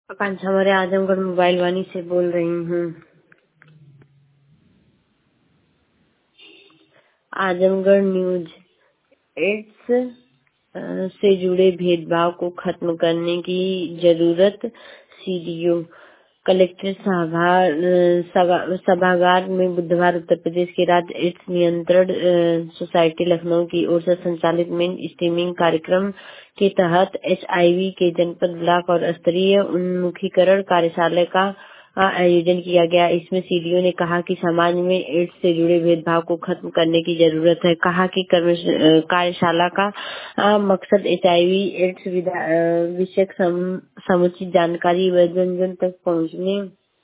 आकांक्षा Maurya Azamgarh mobile Vani से बोल रही हूँ। आजमगढ़ न्यूज एड्स से जुड़े भेदभाव को खत्म करने की जरूरत। सीडीओ कलेक्टर सभागार में बुधवार उत्तर प्रदेश के राज्य एड्स नियंत्रण सोसाइटी लखनऊ की ओर से संचालित मेन स्ट्रीमिंग कार्यक्रम के तहत एचआईवी के जनपद ब्लॉक और स्तरीय उन्मुखीकरण कार्यशाला का आयोजन किया गया। इसमें सीडीओ ने कहा कि समाज में एड्स से जुड़े भेदभाव को खत्म करने की जरूरत है। कहा कि कार्यशाला का मकसद एचआईवी एड्स विषयक समुचित जानकारी व जन जन तक पहुंचने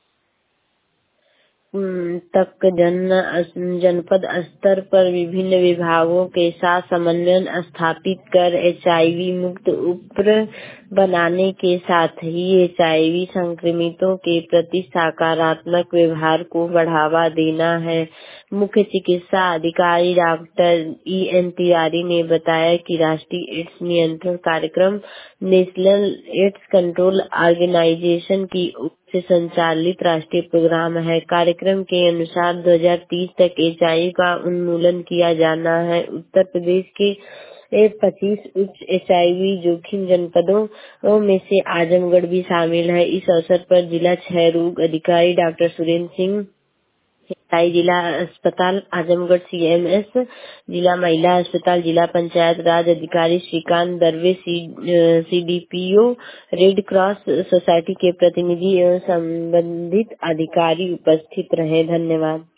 तक जनपद स्तर पर विभिन्न विभागों के साथ समन्वय स्थापित कर एचआईवी मुक्त उप्र बनाने के साथ ही एचआईवी संक्रमितों के प्रति सकारात्मक व्यवहार को बढ़ावा देना है। मुख्य चिकित्सा अधिकारी डॉक्टर EN तिवारी ने बताया कि राष्ट्रीय एड्स नियंत्रण कार्यक्रम नेशनल एड्स कंट्रोल ऑर्गेनाइजेशन की ओर से संचालित राष्ट्रीय प्रोग्राम है। कार्यक्रम के अनुसार 2030 तक एचआईवी का उन्मूलन किया जाना है। उत्तर प्रदेश के 25 उच्च एचआईवी जोखिम जनपदों में से आजमगढ़ भी शामिल है। इस अवसर पर जिला क्षय रोग अधिकारी डॉक्टर सुरेंद्र सिंह, जिला अस्पताल आजमगढ़ CMS, जिला महिला अस्पताल, जिला पंचायत राज अधिकारी Shrikant Darve, CDPO, red cross society के प्रतिनिधि एवं संबंधित अधिकारी उपस्थित रहे। धन्यवाद।